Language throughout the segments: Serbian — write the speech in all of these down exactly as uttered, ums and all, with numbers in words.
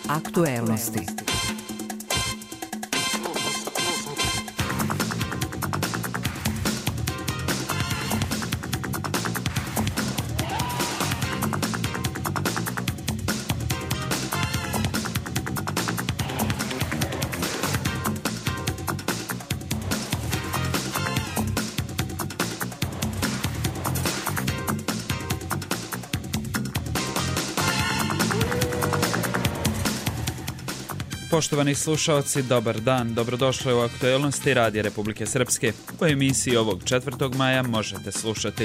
Aktuelnosti. Poštovani slušalci, dobar dan, dobrodošli u Aktuelnosti Radija Republike Srpske. U emisiji ovog četvrtog maja možete slušati.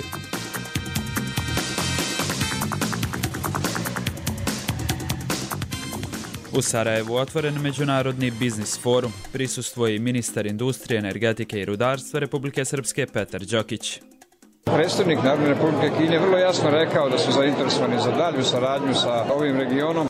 U Sarajevu otvoren međunarodni biznis forum. Prisustvuje i ministar industrije, energetike i rudarstva Republike Srpske Petar Đokić. Predstavnik Narodne Republike Kine vrlo jasno rekao da su zainteresovani za dalju saradnju sa ovim regionom.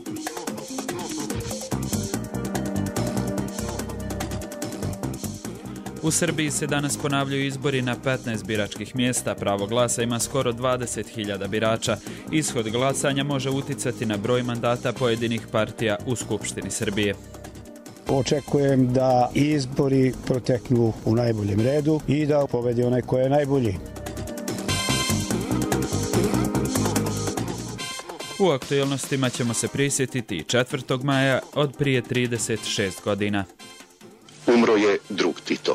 U Srbiji se danas ponavljaju izbori na petnaest biračkih mjesta. Pravo glasa ima skoro dvadeset hiljada birača. Ishod glasanja može uticati na broj mandata pojedinih partija u Skupštini Srbije. Očekujem da izbori proteknu u najboljem redu i da pobedi onaj ko je najbolji. U aktuelnostima ćemo se prisjetiti četvrtog maja od prije trideset šest godina. Umro je drug Tito.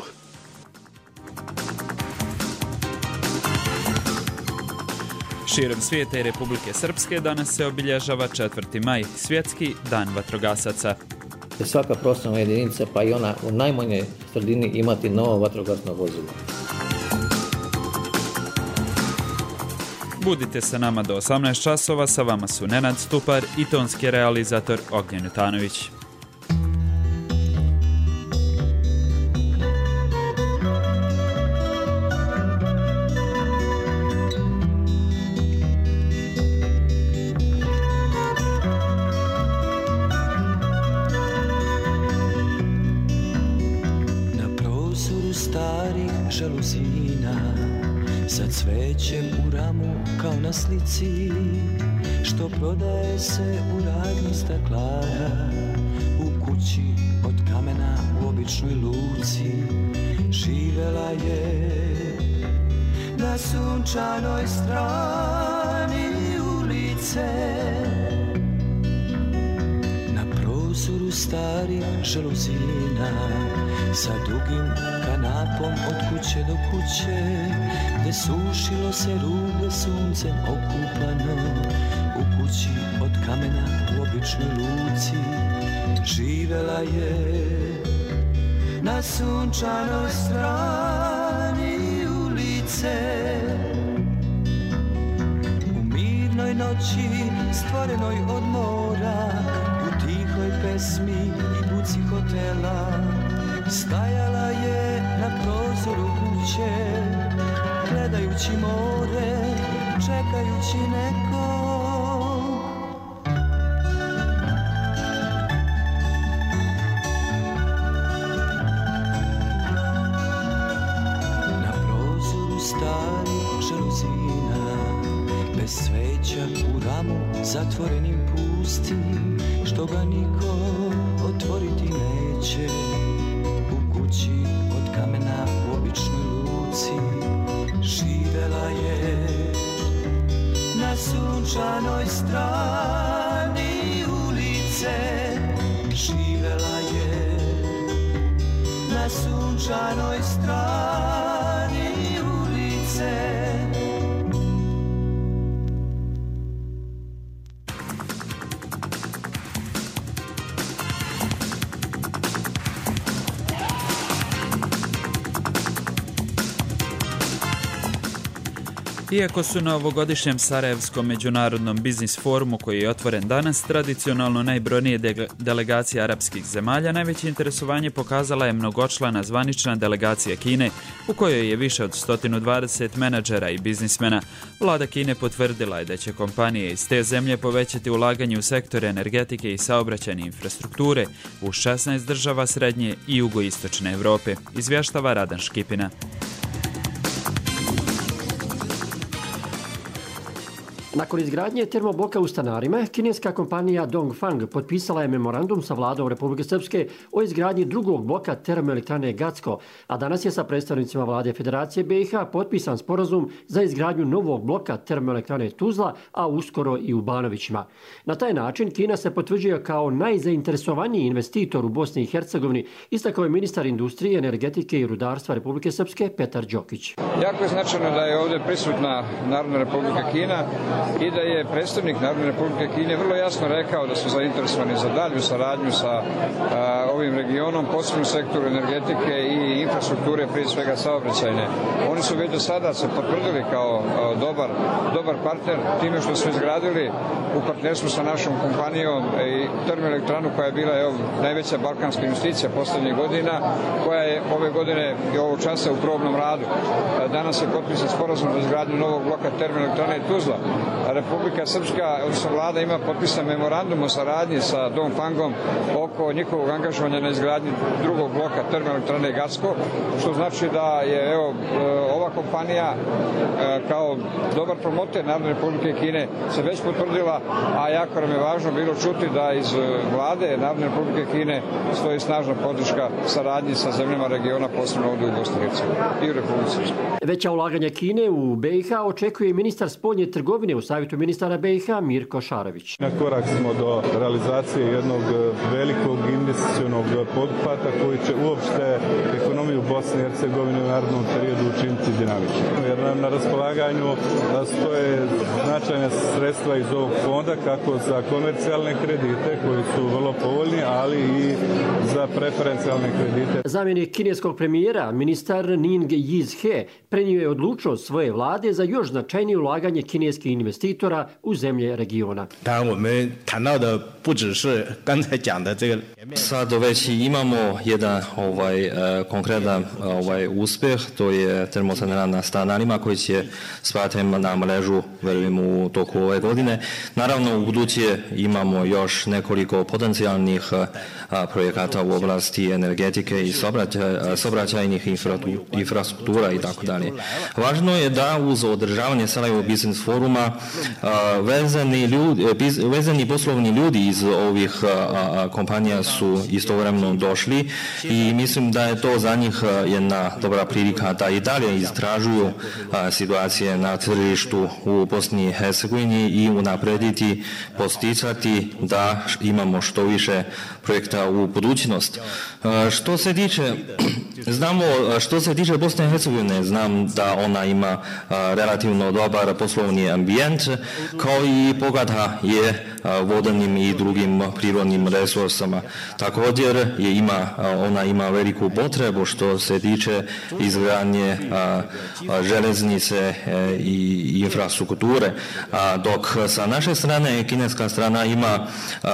Širom svijeta i Republike Srpske danas se obilježava četvrti maj, svjetski dan vatrogasaca. Svaka prostorna jedinica, pa i ona u najmanjoj sredini, imati novo vatrogasno vozilo. Budite sa nama do osamnaest časova, sa vama su Nenad Stupar i tonski realizator Ognjen Jutanović. Sa cvećem u ramu kao na slici, što prodaje se u radnji staklara. U kući od kamena u običnoj luci živela je na sunčanoj strani ulice. Na prozoru starih žaluzina, sa dugim kanapom od kuće do kuće, gde sušilo se rublje suncem okupano. U kući od kamena u običnoj luci živela je na sunčanoj strani ulice. U mirnoj noći stvorenoj od mora, u tihoj pesmi i buci hotela, stajala je na prozoru kuće, gledajući more, čekajući nekog. Na prozoru starih žaluzina, bez sveća u ramu zatvorenim pustim, što ga niko otvoriti neće. U kući od kamena u običnoj luci živela je na sunčanoj strani ulice. Živela je na sunčanoj strani ulice. Iako su na ovogodišnjem Sarajevskom međunarodnom biznis forumu, koji je otvoren danas, tradicionalno najbrojnije de- delegacije arapskih zemalja, najveće interesovanje pokazala je mnogočlana zvanična delegacija Kine, u kojoj je više od sto dvadeset menadžera i biznismena. Vlada Kine potvrdila je da će kompanije iz te zemlje povećati ulaganje u sektore energetike i saobraćajne infrastrukture u šesnaest država srednje i jugoistočne Evrope, izvještava Radan Škipina. Nakon izgradnje termobloka u Stanarima, kineska kompanija Dongfang potpisala je memorandum sa vladom Republike Srpske o izgradnji drugog bloka termoelektrane Gacko, a danas je sa predstavnicima vlade Federacije B i H potpisan sporazum za izgradnju novog bloka termoelektrane Tuzla, a uskoro i u Banovićima. Na taj način Kina se potvrđuje kao najzainteresovaniji investitor u Bosni i Hercegovini, istakao je ministar industrije, energetike i rudarstva Republike Srpske Petar Đokić. Jako je značajno da je ovdje prisutna Narodna Republika Kina i da je predstavnik Narodne Republike Kine vrlo jasno rekao da su zainteresovani za dalju saradnju sa a, ovim regionom, posebno u sektoru energetike i infrastrukture, prije svega saobraćajne. Oni su već do sada se potvrdili kao a, dobar, dobar partner time što su izgradili u partnerstvu sa našom kompanijom i termoelektranu koja je bila evo, najveća balkanska investicija poslednjih godina, koja je ove godine i ovog časa u probnom radu. A, danas je potpisan sporazum za izgradnju novog bloka termoelektrane Tuzla. Republika Srpska, odnosno vlada, ima potpisan memorandum o saradnji sa Dongfangom oko njihovog angažovanja na izgradnji drugog bloka termoelektrane Gacko, što znači da je evo, ova kompanija kao dobar promoter Narodne Republike Kine se već potvrdila, a jako nam je važno bilo čuti da iz vlade Narodne Republike Kine stoji snažna podrška saradnji sa zemljama regiona, posebno ovdje u Bosni i Hercegovini i u Republici Srpskoj. Veća ulaganja Kine u B i H očekuje ministar spoljne trgovine u Savjetu ministara B i H Mirko Šarović. Na korak smo do realizacije jednog velikog investicionog poduhvata koji će uopšte ekonomiju Bosne i Hercegovine u narednom periodu učiniti dinamičnim. Jer nam na raspolaganju stoje značajne sredstva iz ovog fonda kako za komercijalne kredite koji su vrlo povoljni, ali i za preferencijalne kredite. Zamjenik kineskog premijera, ministar Ning Yiz-he, prenio je odlučnost svoje vlade za još značajnije ulaganje kineskih investitora u zemlje regiona. Sad već imamo jedan ovaj konkretan ovaj uspjeh, to je termoelektrana na Stanarima koji će spati na mrežu, verujem, u toku ove godine. Naravno, u buduće imamo još nekoliko potencijalnih projekata u oblasti energetike i saobraćajnih infrastruktura i tako dalje. Važno je da uz održavanje Sarajevo Business Foruma vezani, ljudi, vezani poslovni ljudi iz ovih kompanija su istovremeno došli i mislim da je to za njih jedna dobra prilika da i dalje istražuju situacije na tržištu u Bosni i Hercegovini i unaprediti, posticati da imamo što više projekta u budućnost. Što se tiče, znamo, što se tiče Bosne i Hercegovine, znam da ona ima relativno dobar poslovni ambijent, kao i bogata je vodenim i drugim prirodnim resursama. Također je ima, ona ima veliku potrebu što se tiče izgradnje železnice i infrastrukture, dok sa naše strane kineska strana ima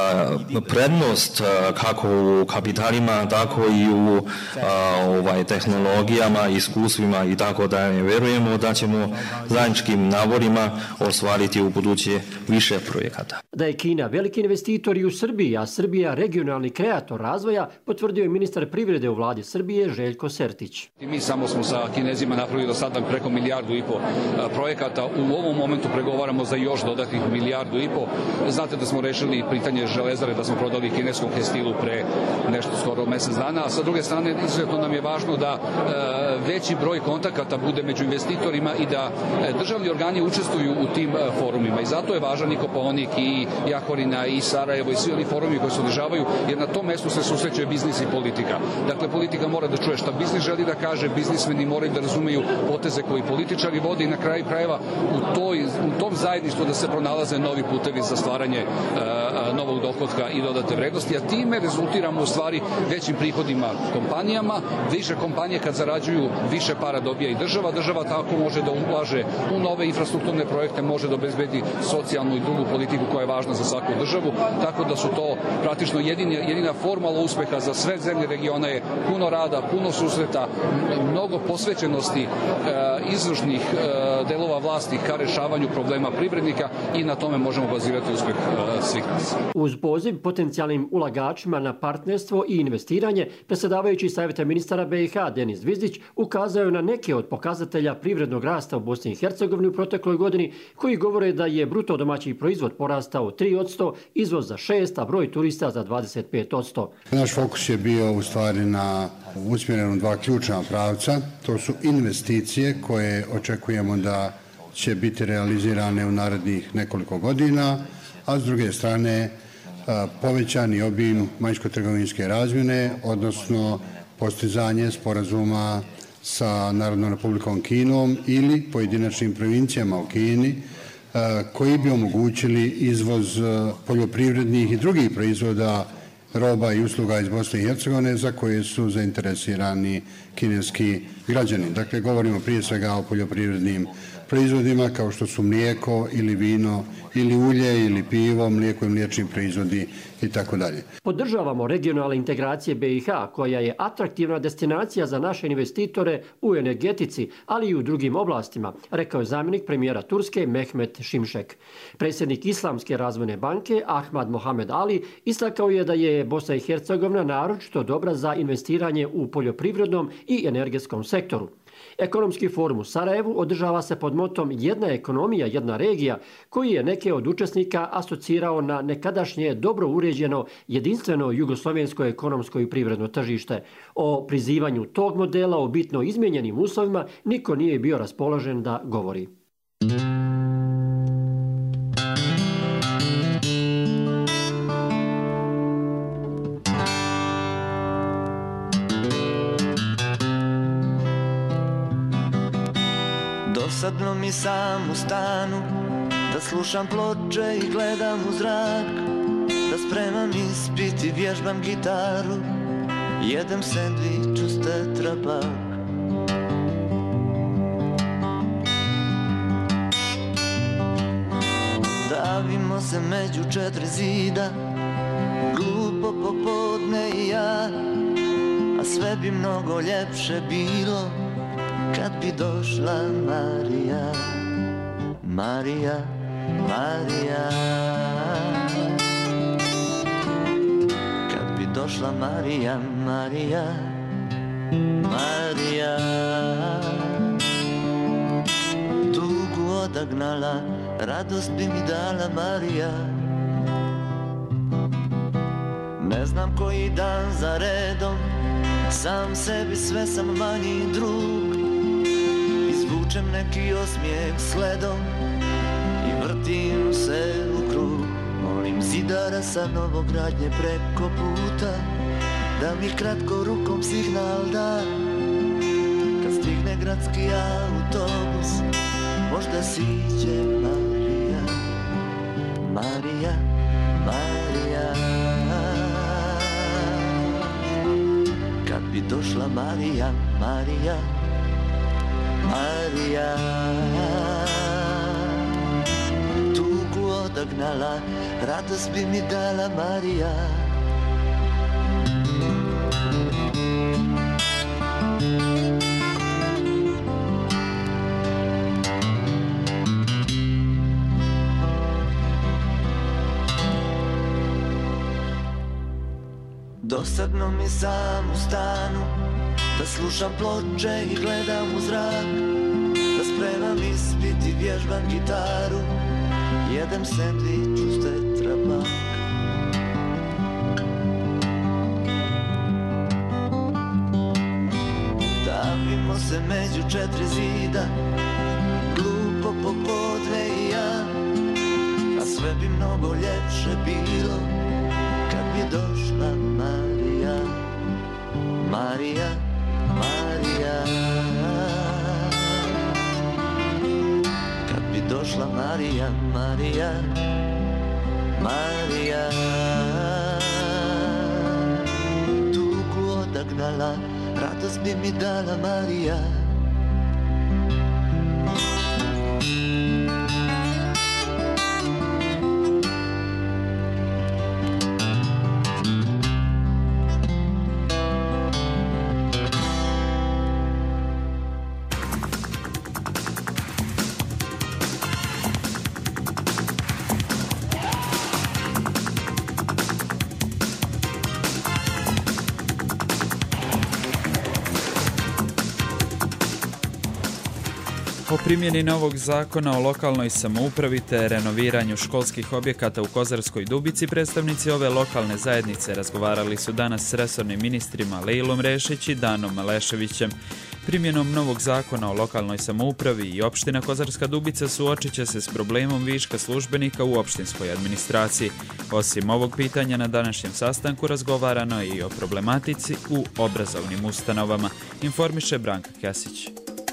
prednost kako u kapitalima, tako i u ovaj, tehnologijama, iskustvima i tako dalje. Verujemo da ćemo zajedničkim navorima ostvariti u buduće više projekata. Da je Kina veliki investitor i u Srbiji, a Srbija regionalni kreator razvoja, potvrdio je ministar privrede u vladi Srbije Željko Sertić. I mi samo smo sa Kinezima napravili do sada preko milijardu i po projekata. U ovom momentu pregovaramo za još dodatnih milijardu i po. Znate da smo rešili pitanje železare, da smo prodali kineskom Hestilu pre nešto skoro mjesec dana, a sa druge strane izuzetno nam je važno da veći broj kontakata bude među investitorima i da državni organi učestvuju u tim forumima. I zato je važan i Kopaonik i Jahorina i Sarajevo i svi oni forumi koji se održavaju, jer na tom mestu se susreće biznis i politika. Dakle, politika mora da čuje šta biznis želi da kaže, biznismeni moraju da razumeju poteze koji političari vode i na kraju krajeva u, toj, u tom zajedništvu da se pronalaze novi putevi za stvaranje uh, novog dohotka i dodate vrednosti, a time rezultiramo u stvari većim prihodima kompanijama. Više kompanije kad zarađuju, više para dobija i država. Država tako može da ulaže u nove infrastrukturne projekte, može da obezbedi socijalnu i drugu politiku koja je važna za svaku državu, tako da su to praktično jedini, jedina formula uspeha za sve zemlje regiona je puno rada, puno susreta, mnogo posvećenosti e, izvršnih e, delova vlasti ka rešavanju problema nema privrednika i na tome možemo bazirati uspjeh svih nas. Uz poziv potencijalnim ulagačima na partnerstvo i investiranje, predsjedavajući Savjeta ministara B i H Denis Zvizdić ukazao je na neke od pokazatelja privrednog rasta u Bosni i Hercegovini u protekloj godini, koji govore da je bruto domaći proizvod porastao tri posto, izvoz za šest, a broj turista za dvadeset pet posto. Naš fokus je bio u stvari na usmjerenu dva ključna pravca. To su investicije koje očekujemo da će biti realizirane u narednih nekoliko godina, a s druge strane povećani obim vanjsko-trgovinske razmjene, odnosno postizanje sporazuma sa Narodnom Republikom Kinom ili pojedinačnim provincijama u Kini koji bi omogućili izvoz poljoprivrednih i drugih proizvoda, roba i usluga iz Bosne i Hercegovine za koje su zainteresirani kineski građani. Dakle, govorimo prije svega o poljoprivrednim proizvodima kao što su mlijeko ili vino ili ulje ili pivo, mlijeko i mliječni proizvodi i tako dalje. Podržavamo regionalne integracije B i H koja je atraktivna destinacija za naše investitore u energetici, ali i u drugim oblastima, rekao je zamjenik premijera Turske Mehmet Şimşek. Predsjednik Islamske razvojne banke Ahmad Mohamed Ali istakao je da je Bosna i Hercegovina naročito dobra za investiranje u poljoprivrednom i energetskom sektoru. Ekonomski forum u Sarajevu održava se pod motom Jedna ekonomija, jedna regija, koji je neke od učesnika asocirao na nekadašnje dobro uređeno jedinstveno jugoslovensko ekonomsko i privredno tržište. O prizivanju tog modela u bitno izmijenjenim uslovima niko nije bio raspoložen da govori. Dosadno mi sam u stanu, da slušam ploče i gledam u zrak, da spremam ispit i vježbam gitaru, jedem sendvič uz tetrapak. Davimo se među četiri zida, glupo popodne i ja, a sve bi mnogo ljepše bilo kad bi došla Marija, Marija, Marija. Kad bi došla Marija, Marija, Marija. Tugu odagnala, radost bi mi dala Marija. Ne znam koji dan za redom, sam sebi sve sam manji drug. Izvučem neki osmijeh sledom i vrtim se u krug. Molim zidara sa novogradnje preko puta da mi kratko rukom signal da. Kad stigne gradski autobus, možda siđe Marija, Marija, Marija. Kad bi došla Marija, Marija, Marija. Tugu odagnala, radost bi mi dala Marija. Dosadno mi sam u stanu, da slušam ploče i gledam u zrak, da spremam ispit i vježbam gitaru, jedem sendvič uz tetrapak. Davimo se među četiri zida, glupo popodne i ja, a sve bi mnogo ljepše bilo kad bi došla Marija, Marija, Marija. Kad bi došla Marija, Marija, Marija. Tugu odagnala, radost bi mi dala Marija. primjeni novog zakona o lokalnoj samoupravi te renoviranju školskih objekata u Kozarskoj Dubici predstavnici ove lokalne zajednice razgovarali su danas s resornim ministrima Lejlom Rešić i Danom Maleševićem. Primjenom novog zakona o lokalnoj samoupravi i opština Kozarska Dubica suočit će se s problemom viška službenika u opštinskoj administraciji. Osim ovog pitanja na današnjem sastanku razgovarano je i o problematici u obrazovnim ustanovama, informiše Branka Kesić.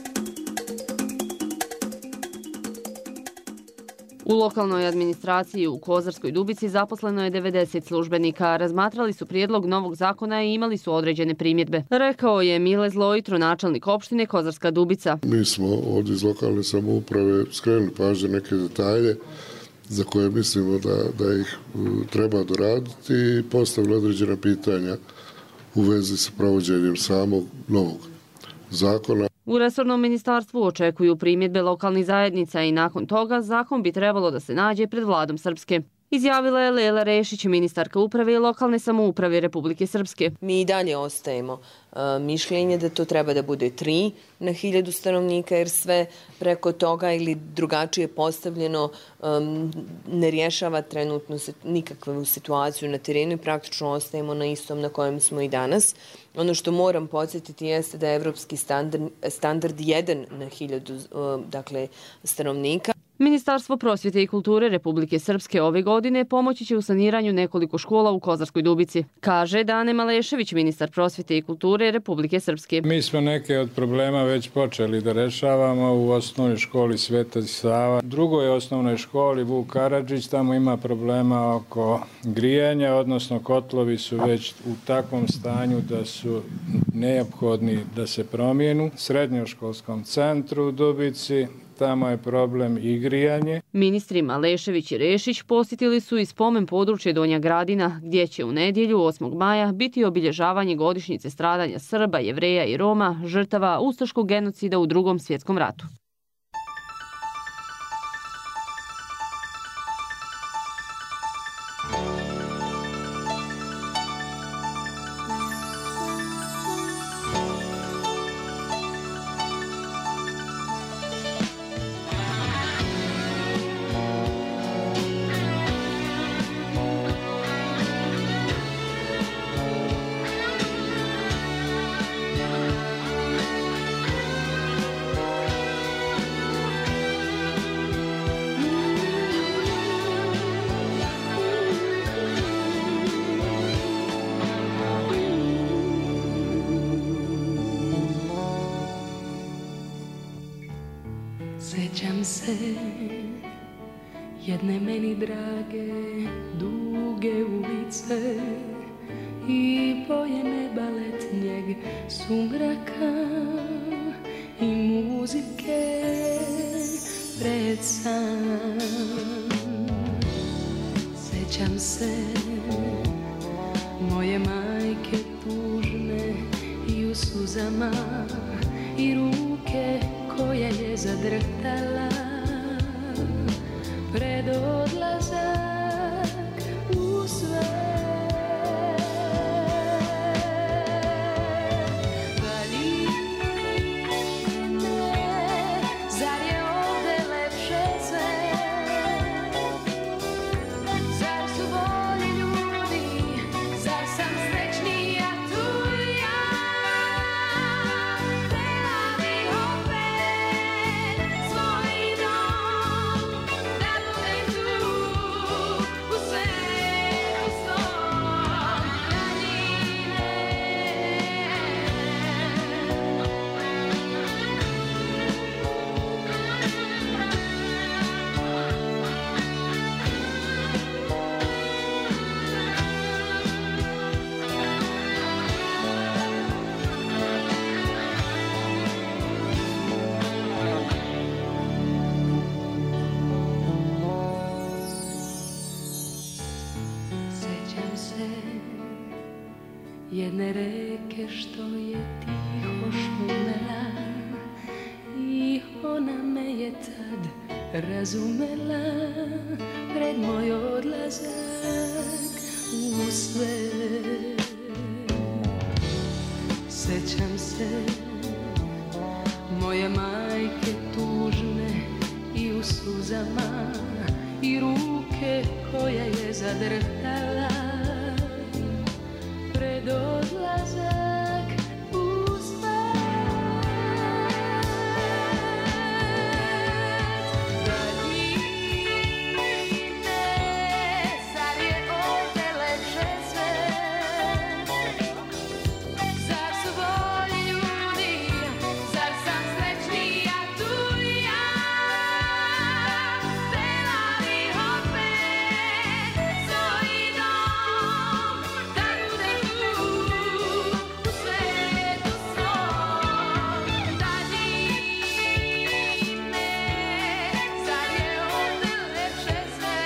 U lokalnoj administraciji u Kozarskoj Dubici zaposleno je devedeset službenika. Razmatrali su prijedlog novog zakona i imali su određene primjedbe. Rekao je Mile Zlojitro, načelnik opštine Kozarska Dubica. Mi smo ovdje iz lokalne samouprave skrenuli pažnju neke detalje za koje mislimo da, da ih treba doraditi i postavili određena pitanja u vezi sa provođenjem samog novog zakona. U resornom ministarstvu očekuju primjedbe lokalnih zajednica i nakon toga zakon bi trebalo da se nađe pred vladom Srpske. Izjavila je Lela Rešić, ministarka uprave i lokalne samouprave Republike Srpske. Mi i dalje ostajemo uh, mišljenje da to treba da bude tri na hiljadu stanovnika, jer sve preko toga ili drugačije postavljeno um, ne rješava trenutno nikakvu situaciju na terenu i praktično ostajemo na istom na kojem smo i danas. Ono što moram podsjetiti jeste da je evropski standard, standard jedan na hiljadu uh, dakle, stanovnika. Ministarstvo prosvjete i kulture Republike Srpske ove godine pomoći će u saniranju nekoliko škola u Kozarskoj Dubici, kaže Dane Malešević, ministar prosvjete i kulture Republike Srpske. Mi smo neke od problema već počeli da rešavamo u osnovnoj školi Sveta Sava. U drugoj osnovnoj školi Vuk Karadžić, tamo ima problema oko grijanja, odnosno kotlovi su već u takvom stanju da su neophodni da se promijenu. Srednjoškolskom centru u Dubici, tamo je problem i grijanje. Ministri Malešević i Rešić posjetili su i spomen područje Donja Gradina, gdje će u nedjelju osmog maja biti obilježavanje godišnjice stradanja Srba, Jevreja i Roma, žrtava ustaškog genocida u Drugom svjetskom ratu. Sjećam se jedne meni drage duge ulice i bojene baletnjeg sumraka i muzike pred san. Sjećam se moje majke tužne i u suzama i ruke koja je zadrhtala pred odlazak u sve. Jedne reke što je tiho šumela i ona me je tad razumela pred moj odlazak u sve. Sjećam se moje majke tužne koja je zadrhtala pred odlazak u svet. Daljine, zar je ovde lepše sve? Zar su bolji ljudi, zar sam srećnija tu ja? Htela bih opet svoj dom, da budem tu u svetu svom. Daljine, zar je ovde lepše sve?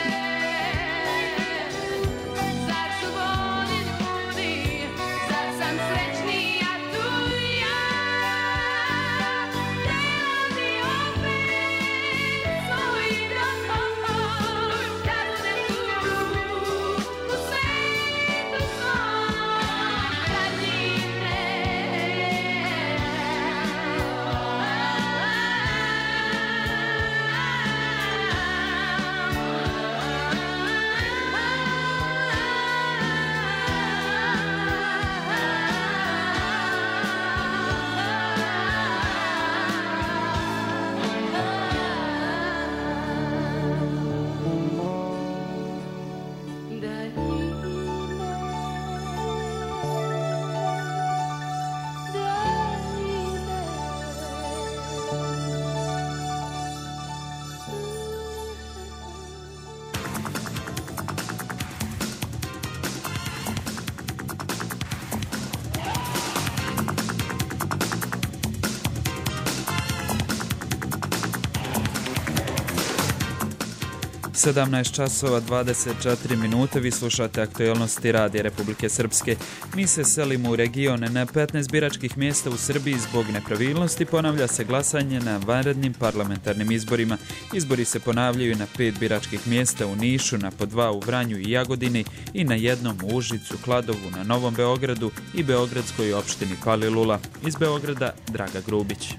Zar su bolji ljudi, zar sam srećnija tu ja? Htela bih opet svoj dom, da budem tu u svetu svom. sedamnaest časova dvadeset četiri minute, vi slušate aktualnosti Radija Republike Srpske. Mi se selimo u region. Na petnaest biračkih mjesta u Srbiji zbog nepravilnosti ponavlja se glasanje na vanrednim parlamentarnim izborima. Izbori se ponavljaju na pet biračkih mjesta u Nišu, na po dva u Vranju i Jagodini i na jednom u Užicu, Kladovu, na Novom Beogradu i beogradskoj opštini Palilula. Iz Beograda Draga Grubić.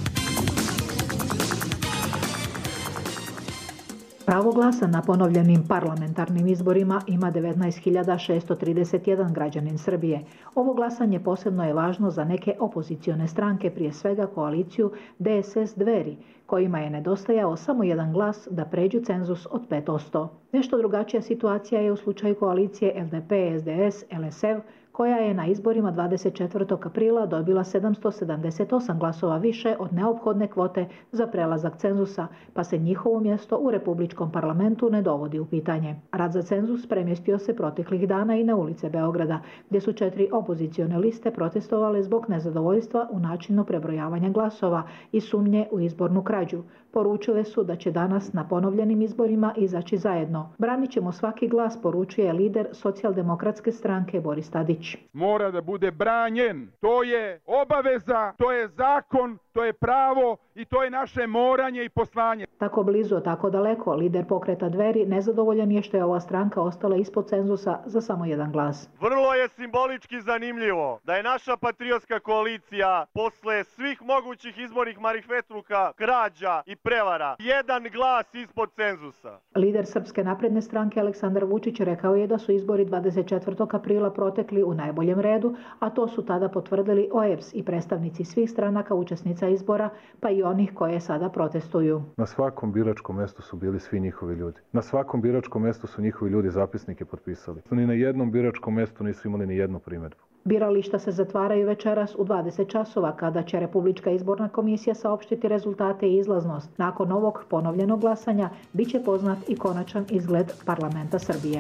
Pravo glasa na ponovljenim parlamentarnim izborima ima devetnaest hiljada šesto trideset jedan građanin Srbije. Ovo glasanje posebno je važno za neke opozicione stranke, prije svega koaliciju D S S Dveri, kojima je nedostajao samo jedan glas da pređu cenzus od pet posto. Nešto drugačija situacija je u slučaju koalicije L D P, S D S, L S E V, koja je na izborima dvadeset četvrtog aprila dobila sedamsto sedamdeset osam glasova više od neophodne kvote za prelazak cenzusa, pa se njihovo mjesto u Republičkom parlamentu ne dovodi u pitanje. Rad za cenzus premjestio se proteklih dana i na ulice Beograda, gdje su četiri opozicione liste protestovale zbog nezadovoljstva u načinu prebrojavanja glasova i sumnje u izbornu krađu. Poručile su da će danas na ponovljenim izborima izaći zajedno. Branit ćemo svaki glas, poručuje lider Socijaldemokratske stranke Boris Tadić. Mora da bude branjen. To je obaveza, to je zakon, to je pravo i to je naše moranje i poslanje. Tako blizu, tako daleko, lider pokreta Dveri nezadovoljan je što je ova stranka ostala ispod cenzusa za samo jedan glas. Vrlo je simbolički zanimljivo da je naša patriotska koalicija posle svih mogućih izbornih marifetluka, krađa i prevara jedan glas ispod cenzusa. Lider Srpske napredne stranke Aleksandar Vučić rekao je da su izbori dvadeset četvrtog aprila protekli u najboljem redu, a to su tada potvrdili O E B S i predstavnici svih stranaka učesnica izbora, pa i onih koje sada protestuju. Na svakom biračkom mjestu su bili svi njihovi ljudi. Na svakom biračkom mjestu su njihovi ljudi zapisnike potpisali. Ni na jednom biračkom mjestu nisu imali ni jednu primjedbu. Birališta se zatvaraju večeras u dvadeset časova, kada će Republička izborna komisija saopštiti rezultate i izlaznost. Nakon ovog ponovljenog glasanja bit će poznat i konačan izgled parlamenta Srbije.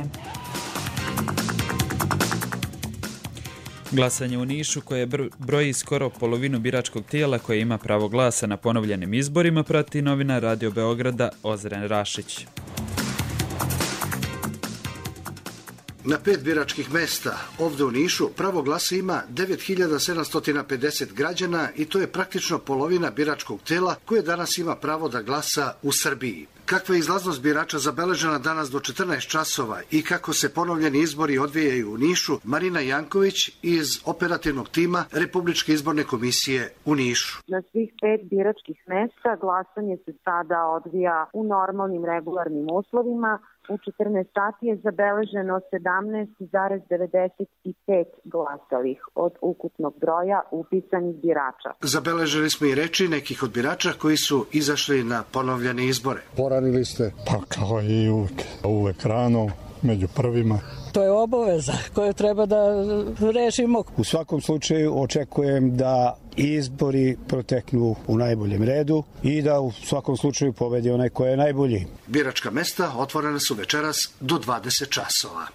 Glasanje u Nišu, koje broji skoro polovinu biračkog tijela koje ima pravo glasa na ponovljenim izborima, prati novinar Radio Beograda Ozren Rašić. Na pet biračkih mesta ovdje u Nišu pravo glasa ima devet hiljada sedamsto pedeset građana i to je praktično polovina biračkog tijela koje danas ima pravo da glasa u Srbiji. Kakva je izlaznost birača zabeležena danas do četrnaest časova i kako se ponovljeni izbori odvijaju u Nišu, Marina Janković iz operativnog tima Republičke izborne komisije u Nišu. Na svih pet biračkih mesta glasanje se sada odvija u normalnim regularnim uslovima. u četrnaest sati je zabeleženo sedamnaest zarez devedeset pet glasalih od ukupnog broja upisanih birača. Zabeležili smo i reči nekih od birača koji su izašli na ponovljene izbore. Poranili ste? Pa kao i uvek, uvek rano, među prvima. To je obaveza koju treba da rešimo. U svakom slučaju očekujem da izbori proteknu u najboljem redu i da u svakom slučaju pobedi onaj ko je najbolji. Biračka mesta otvorena su večeras do dvadeset časova.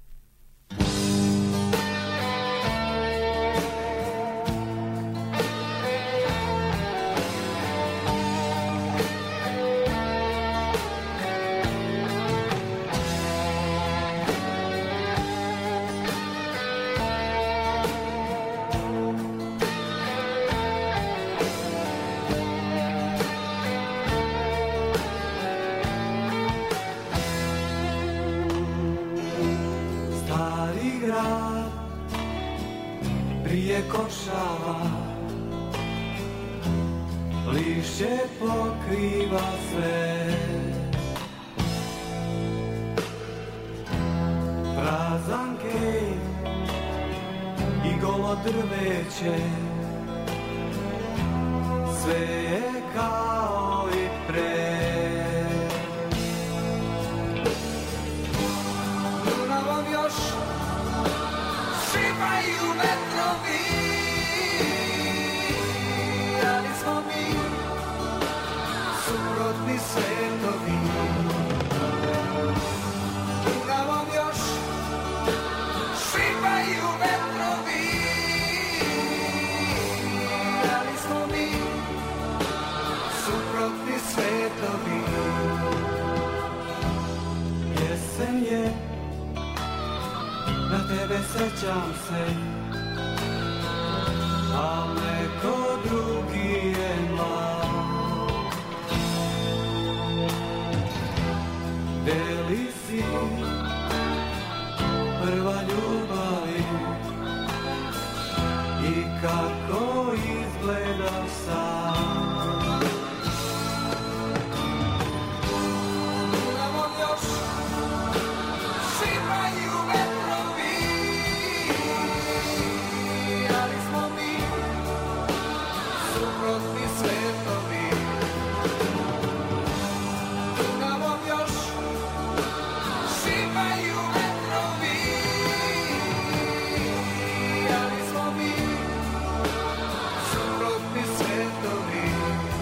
Košava, lišće pokriva sve, prazan kej i golo drveće, sve je kao i pre. Dunavom još šipaju vetrovi, suprotni svetovi. Dunavom još šipaju vetrovi, ali smo mi suprotni svetovi. Jesen je, na tebe sećam se, a neko drugi je mlad. Beli si prva ljubavi i kako izgleda sam. Dunavom još šipaju vetrovi, ali smo mi suprotni svetovi. Dunavom još šipaju vetrovi, ali smo mi suprotni svetovi.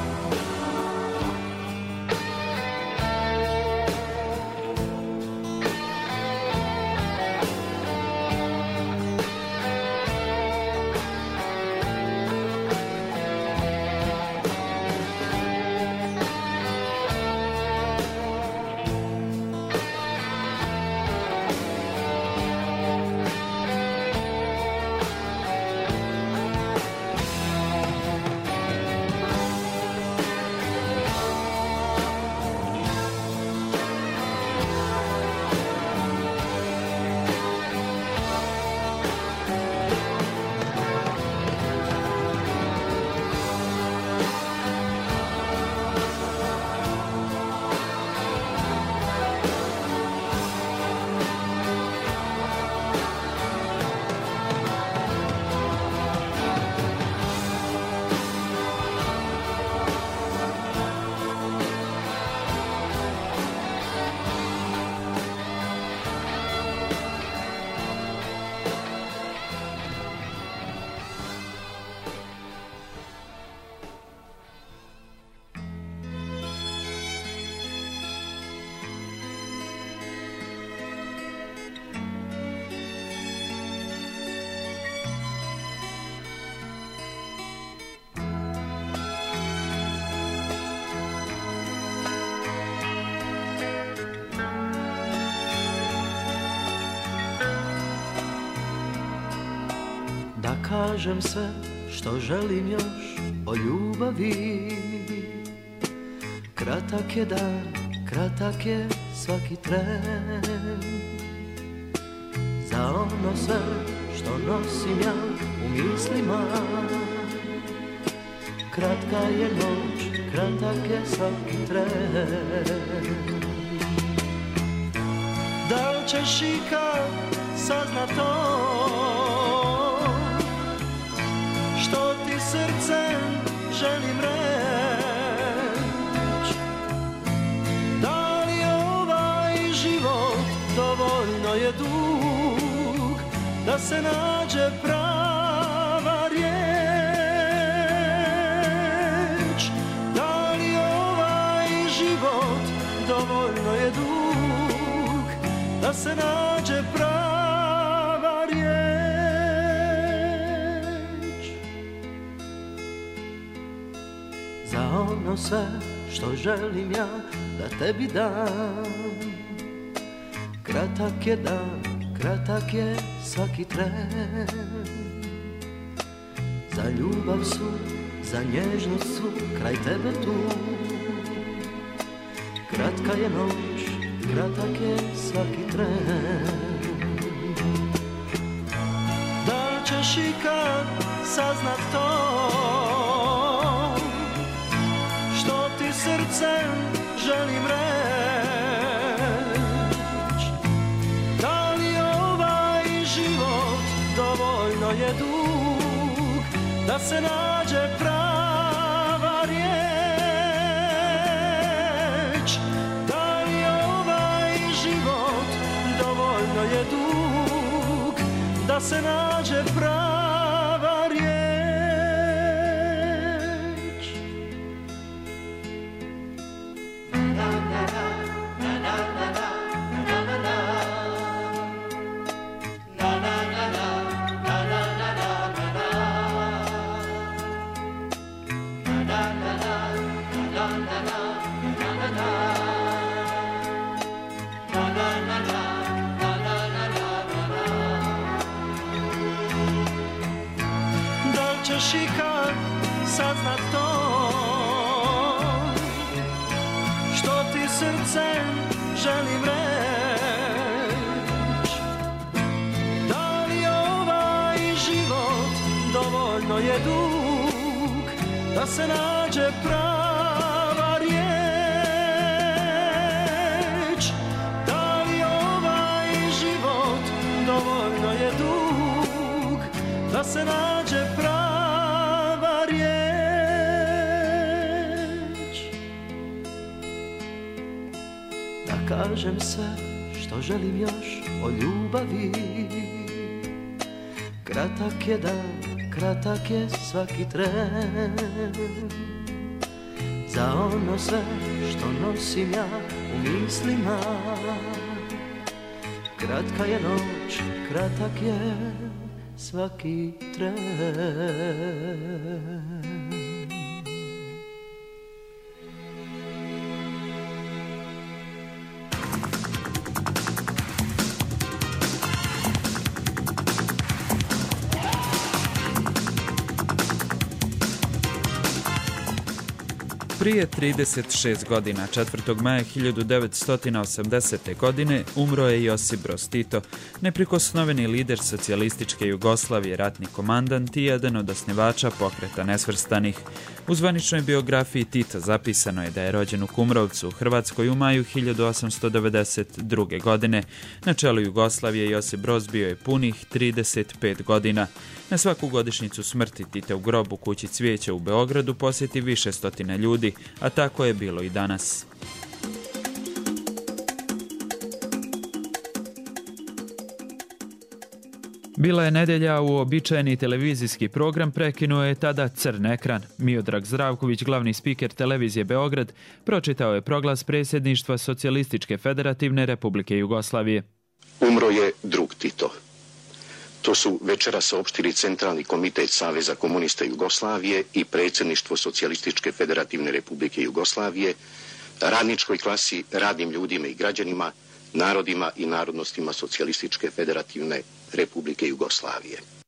Da kažem sve što želim još o ljubavi. Kratak je dan, kratak je svaki tren. Za ono sve što nosim ja u mislima. Kratka je noć, kratak je svaki tren. ćeš ikad saznat to što ti srcem želim reć? Da li ovaj život dovoljno je dug da se nađe prava riječ? Da li ovaj život dovoljno je dug da se nađe prava riječ? Za ono sve što želim ja da tebi dam, kratak je dan, kratak je svaki tren. Za ljubav su, za nježnost su kraj tebe tu. Kratka je noć, kratak je svaki tren. Da li ćeš ikad saznat to što ti srcem želim reć? Da li ovaj život dovoljno je dug da se nađe prava riječ? Da li ovaj život dovoljno je dug da se nađe prava riječ? Da li ćeš ikad saznat to što ti srcem želim reć? Da li ovaj život dovoljno je dug da se nađe prava riječ? Da li ovaj život dovoljno je dug da se nađe prava riječ? Da kažem sve što želim još o ljubavi, kratak je dan, kratak je svaki tren. Za ono sve što nosim ja u mislima, kratka je noć, kratak je svaki tren. Prije trideset šest godina, četvrtog maja hiljadu devetsto osamdesete. godine, umro je Josip Broz Tito, neprikosnoveni lider socijalističke Jugoslavije, ratni komandant i jedan od osnivača Pokreta nesvrstanih. U zvaničnoj biografiji Tita zapisano je da je rođen u Kumrovcu u Hrvatskoj u maju hiljadu osamsto devedeset druge. godine. Na čelu Jugoslavije Josip Broz bio je punih trideset pet godina. Na svaku godišnjicu smrti Tita u grobu kući Cvijeća u Beogradu posjeti više stotina ljudi, a tako je bilo i danas. Bila je nedjelja, uobičajeni televizijski program prekinuo je tada crn ekran. Miodrag Zdravković, glavni spiker televizije Beograd, pročitao je proglas predsjedništva Socijalističke federativne Republike Jugoslavije. Umro je drug Tito. To su večera saopštili Centralni komitet Saveza komunista Jugoslavije i predsjedništvo Socijalističke federativne Republike Jugoslavije, radničkoj klasi, radnim ljudima i građanima, narodima i narodnostima Socijalističke federativne Republike Jugoslavije.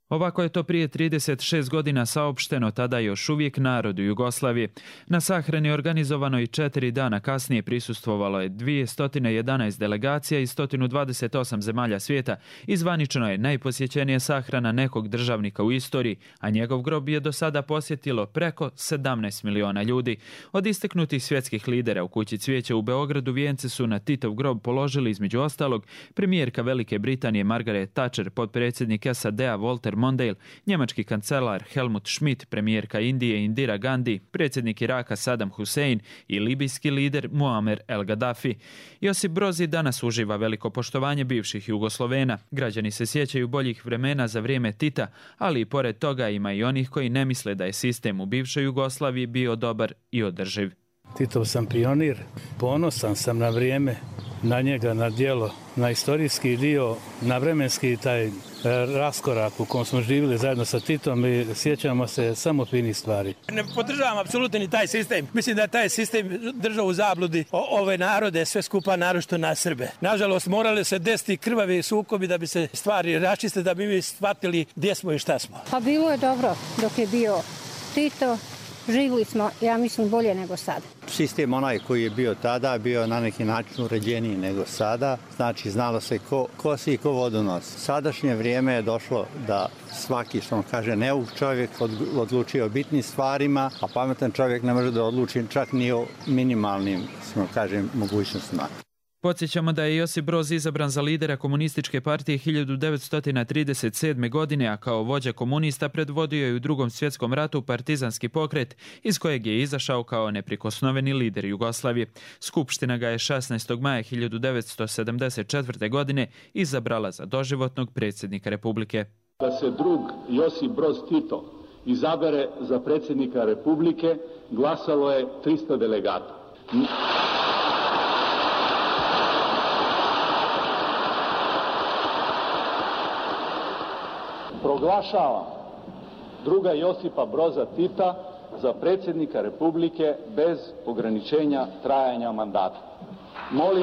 Ovako je to prije trideset šest godina saopšteno tada još uvijek narodu Jugoslavije. Na sahrani organizovanoj četiri dana kasnije prisustvovalo je dvjesto jedanaest delegacija iz sto dvadeset osam zemalja svijeta i zvanično je najposjećenija sahrana nekog državnika u istoriji, a njegov grob je do sada posjetilo preko sedamnaest miliona ljudi. Od istaknutih svjetskih lidera u Kući cvijeća u Beogradu vijence su na Titov grob položili između ostalog premijerka Velike Britanije Margaret Thatcher, potpredsjednik S A D-a Walter Mondale, njemački kancelar Helmut Schmidt, premijerka Indije Indira Gandhi, predsjednik Iraka Saddam Hussein i libijski lider Muammer el Gaddafi. Josip Broz danas uživa veliko poštovanje bivših Jugoslovena. Građani se sjećaju boljih vremena za vrijeme Tita, ali i pored toga ima i onih koji ne misle da je sistem u bivšoj Jugoslaviji bio dobar i održiv. Titov sam pionir, ponosan sam na vrijeme, na njega, na djelo, na istorijski dio, na vremenski taj raskorak u kojem smo živjeli zajedno sa Titom i sjećamo se samo finih stvari. Ne podržavam apsolutno ni taj sistem. Mislim da je taj sistem držao u zabludi o, ove narode, sve skupa naročito na Srbe. Nažalost, morali se desiti krvavi sukobi da bi se stvari raščiste, da bi mi shvatili gdje smo i šta smo. Pa bilo je dobro dok je bio Tito. Živili smo, ja mislim, bolje nego sada. Sistem onaj koji je bio tada bio na neki način uređeniji nego sada. Znači, znalo se ko, ko si i ko vodu nosi. Sadašnje vrijeme je došlo da svaki, što on kaže, neuk čovjek odluči o bitnim stvarima, a pametan čovjek ne može da odluči čak ni o minimalnim, što kažem, mogućnostima. Podsjećamo da je Josip Broz izabran za lidera komunističke partije hiljadu devetsto trideset sedme. godine, a kao vođa komunista predvodio je u Drugom svjetskom ratu partizanski pokret, iz kojeg je izašao kao neprikosnoveni lider Jugoslavije. Skupština ga je šesnaestog maja hiljadu devetsto sedamdeset četvrte. godine izabrala za doživotnog predsjednika Republike. Da se drug Josip Broz Tito izabere za predsjednika Republike, glasalo je tristo delegata. Proglašavam druga Josipa Broza Tita za predsjednika Republike bez ograničenja trajanja mandata. Molim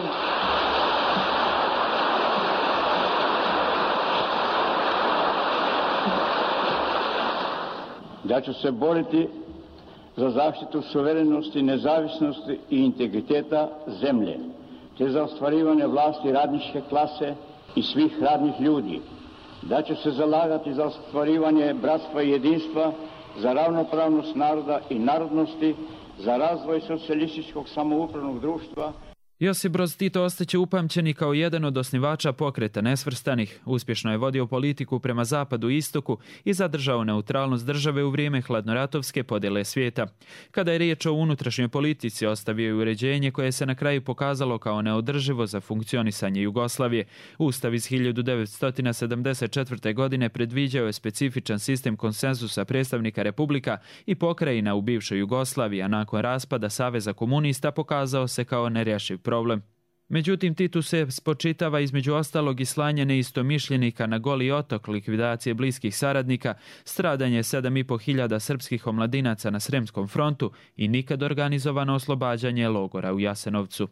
da ću se boriti za zaštitu suverenosti, nezavisnosti i integriteta zemlje, te za ostvarivanje vlasti radničke klase i svih radnih ljudi. Da ću se zalagati za ostvarivanje bratstva i jedinstva, za ravnopravnost naroda i narodnosti, za razvoj socijalističkog samoupravnog društva. Josip Broz Tito ostaće upamćeni kao jedan od osnivača pokreta nesvrstanih. Uspješno je vodio politiku prema zapadu i istoku i zadržao neutralnost države u vrijeme hladnoratovske podjele svijeta. Kada je riječ o unutrašnjoj politici, ostavio je uređenje koje se na kraju pokazalo kao neodrživo za funkcionisanje Jugoslavije. Ustav iz hiljadu devetsto sedamdeset četvrte. godine predviđao je specifičan sistem konsenzusa predstavnika republika i pokrajina u bivšoj Jugoslaviji, a nakon raspada Saveza komunista pokazao se kao nerješiv problem. Međutim, Titu se spočitava između ostalog i slanje neistomišljenika na Goli otok, likvidacije bliskih saradnika, stradanje sedam i po hiljada srpskih omladinaca na Sremskom frontu i nikad organizovano oslobađanje logora u Jasenovcu.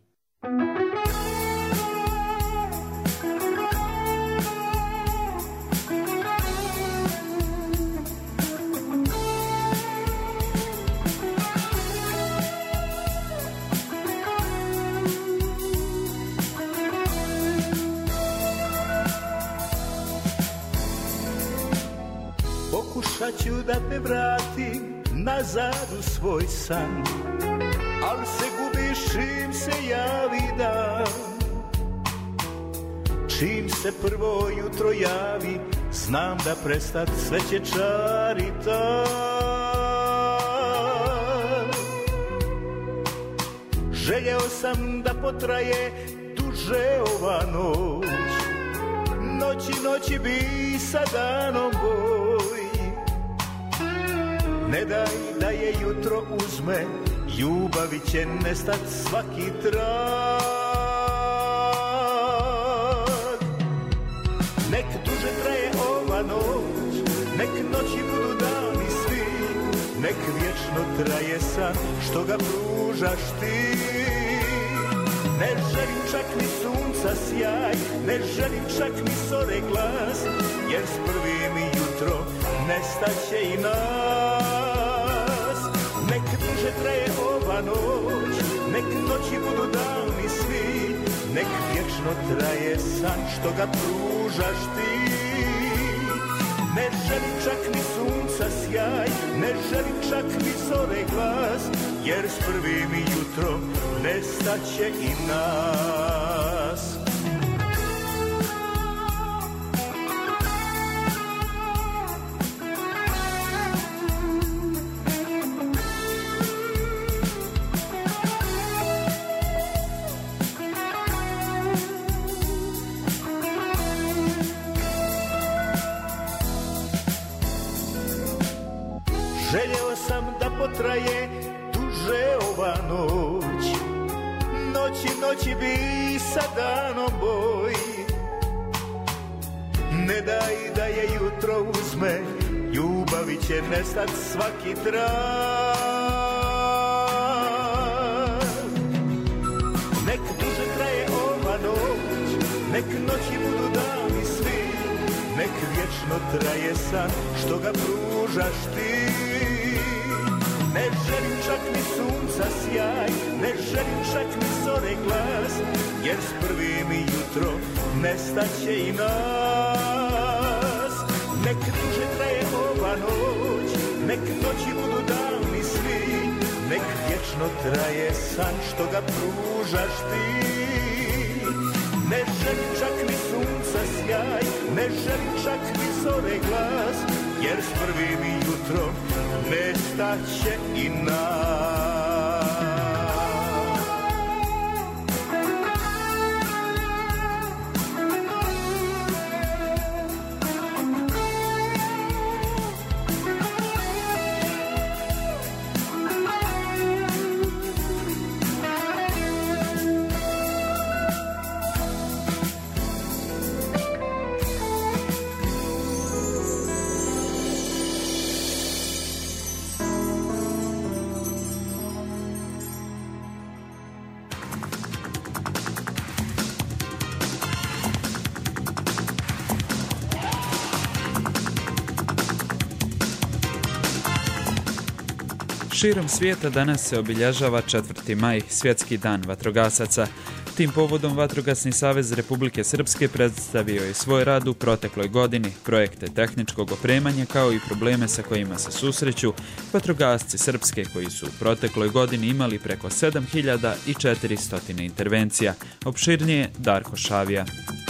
Pokušat ću da te vratim nazad u svoj san, al se gubiš čim se javi dan. Čim se prvo jutro javi, znam da prestat sve će čari tam. Željeo sam da potraje duže ova noć, noći noći bi sa danom boj. Ne daj da je jutro uzme, ljubavi će nestat svaki trag. Nek duže traje ova noć, nek noći budu dani svi, nek vječno traje san što ga pružaš ti. ne želim čak ni sunca sjaj, ne želim čak ni zore glas, jer s prvim jutro nestaće i nas. Nek duže traje ova noć, nek noći budu davni svi, nek vječno traje san što ga pružaš ti. Ne želim čak ni sunca sjaj, ne želim čak ni zore glas, jer s prvim jutro nestaće i nas. Željeo sam da potraje duže ova noć, noći, noći bi sa danom boj. Ne daj da je jutro uzme, ljubavi će nestat svaki trag. Nek duže traje ova noć, nek noći budu dani svi, nek vječno traje san što ga pružaš ti. Ne želim čak ni sunca sjaj, ne želim čak ni zore glas, jer s prvim jutro nestaće i nas. Nek duže traje ova noć, nek noći budu davni svi, nek vječno traje san što ga pružaš ti. Ne želim čak ni sunca sjaj, ne želim čak ni zore glas, jer s prvim jutrom nestaće i nas. Širom svijeta danas se obilježava četvrti maj, svjetski dan vatrogasaca. Tim povodom Vatrogasni savez Republike Srpske predstavio je svoj rad u protekloj godini, projekte tehničkog opremanja kao i probleme sa kojima se susreću vatrogasci Srpske koji su u protekloj godini imali preko sedam hiljada četiristo intervencija. Opširnije Darko Šavija.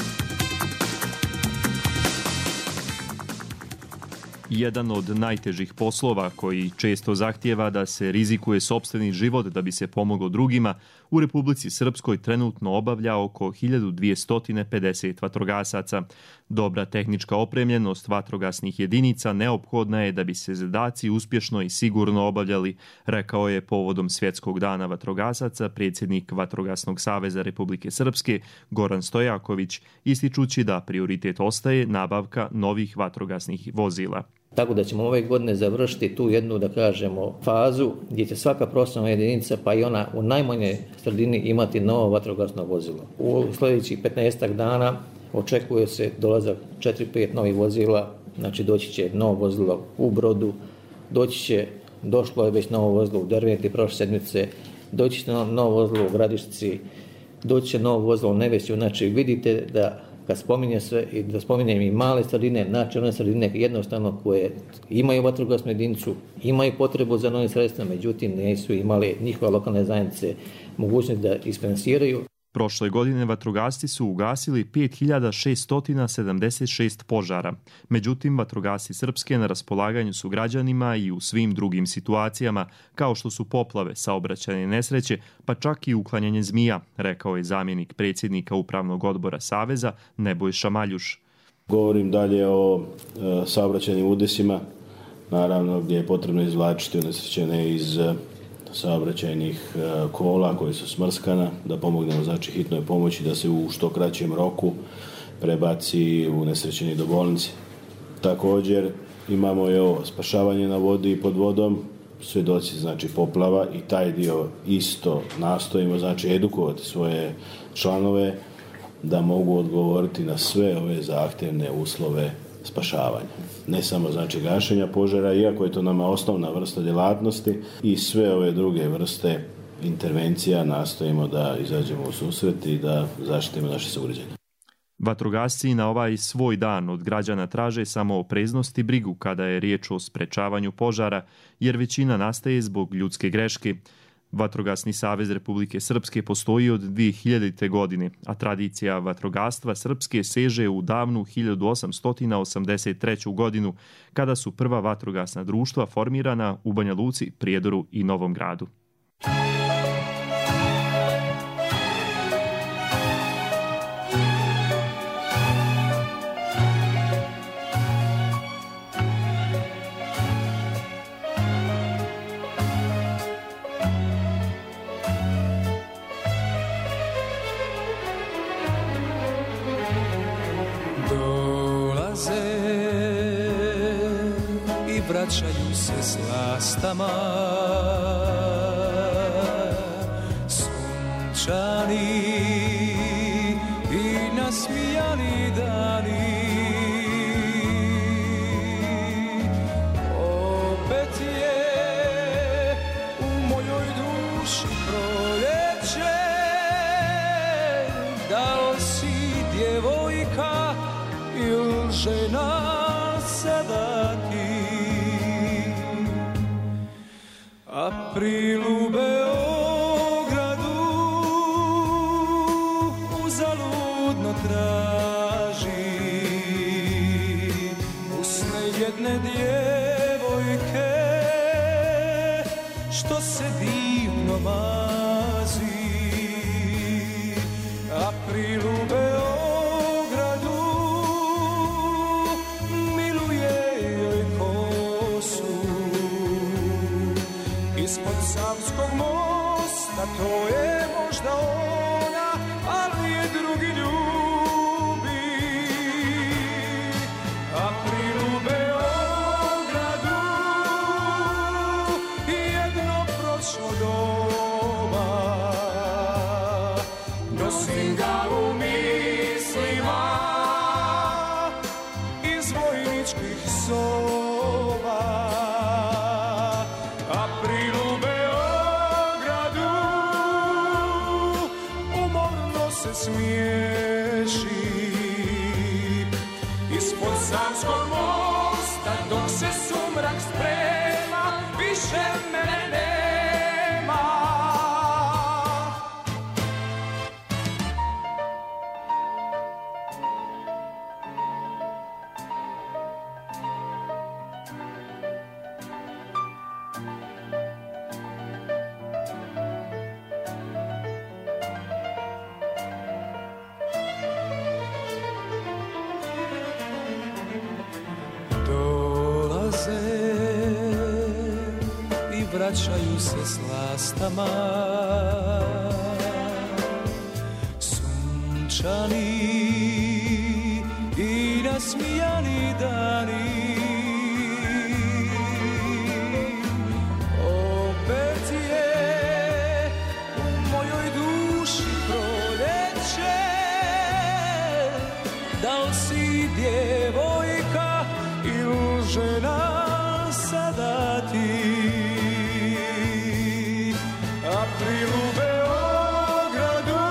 Jedan od najtežih poslova koji često zahtijeva da se rizikuje sopstveni život da bi se pomoglo drugima, u Republici Srpskoj trenutno obavlja oko hiljadu dvjesto pedeset vatrogasaca. Dobra tehnička opremljenost vatrogasnih jedinica neophodna je da bi se zadaci uspješno i sigurno obavljali, rekao je povodom Svjetskog dana vatrogasaca predsjednik Vatrogasnog saveza Republike Srpske Goran Stojaković, ističući da prioritet ostaje nabavka novih vatrogasnih vozila. Tako da ćemo ove godine završiti tu jednu, da kažemo, fazu gdje će svaka profesionalna jedinica, pa i ona u najmanjoj sredini, imati novo vatrogasno vozilo. U sljedećih petnaestak dana očekuje se dolazak četiri pet novih vozila, znači doći će novo vozilo u Brodu, doći će, došlo je već novo vozilo u Derventi prošle sedmice, doći će novo vozilo u Gradišci, doći će novo vozilo u Nevesju, znači vidite da kad spominje sve i da spominjem i male sredine, znači one sredine jednostavno koje imaju vatrogasnu jedinicu, imaju potrebu za novim sredstvima, međutim nisu imali njihove lokalne zajednice mogućnost da isfinansiraju. Prošle godine vatrogasci su ugasili pet hiljada šesto sedamdeset šest požara. Međutim, vatrogasci Srpske na raspolaganju su građanima i u svim drugim situacijama, kao što su poplave, saobraćajne nesreće, pa čak i uklanjanje zmija, rekao je zamjenik predsjednika Upravnog odbora Saveza Nebojša Maljuš. Govorim dalje o e, saobraćajnim udesima, naravno gdje je potrebno izvlačiti unesrećene iz e, saobraćajnih e, kola koji su smrskana, da pomognemo znači hitnoj pomoći da se u što kraćem roku prebaci unesrećeni do bolnice. Također imamo i ovo spašavanje na vodi i pod vodom, svjedoci znači poplava i taj dio isto nastojimo znači edukovati svoje članove da mogu odgovoriti na sve ove zahtjevne uslove spašavanja. Ne samo znači gašenja požara, iako je to nama osnovna vrsta djelatnosti, i sve ove druge vrste intervencija nastojimo da izađemo u susret i da zaštitimo naše sugrađane. Vatrogasci na ovaj svoj dan od građana traže samo opreznost i brigu kada je riječ o sprečavanju požara, jer većina nastaje zbog ljudske greške. Vatrogasni savez Republike Srpske postoji od dvije hiljadite. godine, a tradicija vatrogastva Srpske seže u davnu hiljadu osamsto osamdeset treću. godinu, kada su prva vatrogasna društva formirana u Banja Luci, Prijedoru i Novom Gradu. Vraćaju se s lastama sunčani i nasmijani dani. Opet je u mojoj duši proljeće, da li si djevojka ili žena sada ti. April u Beogradu uzaludno traži usne jedne djevojke što se divno mazi. April u Beogradu miluje joj kosu ispod Savskog mosta, to je možda ona, ali je drugi ljubi. April u Beogradu, jedno prošlo doba, nosim ga u mislima iz vojničkih soba. April u Beogradu umorno se smiješi ispod Savskog mosta, dok se sumrak sprema, više mene nema. Vraćaju se s lastama sunčani i nasmijani dani. Opet je u mojoj duši proljeće, da li si djevojka ili žena sada ti. April u Beogradu,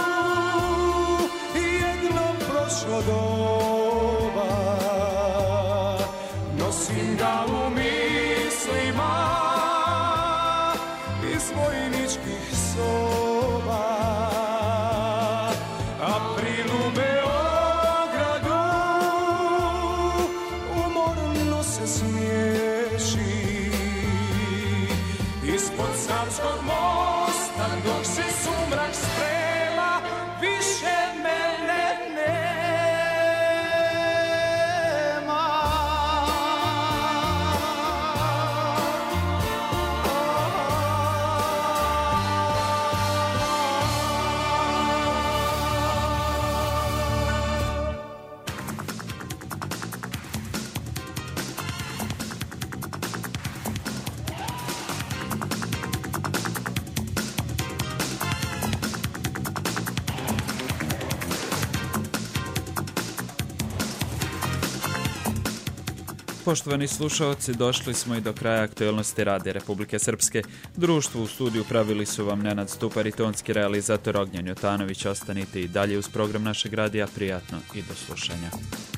jedno prošlo doba, nosim ga u mislima iz vojničkih soba. April u Beogradu umorno se smiješi ispod Savskog mosta, dok se sumrak sprema, više mene nema. Poštovani slušaoci, došli smo i do kraja aktuelnosti Radija Republike Srpske. Društvo u studiju pravili su vam Nenad Stupar i tonski realizator Ognjen Jotanović. Ostanite i dalje uz program našeg radija. Prijatno i do slušanja.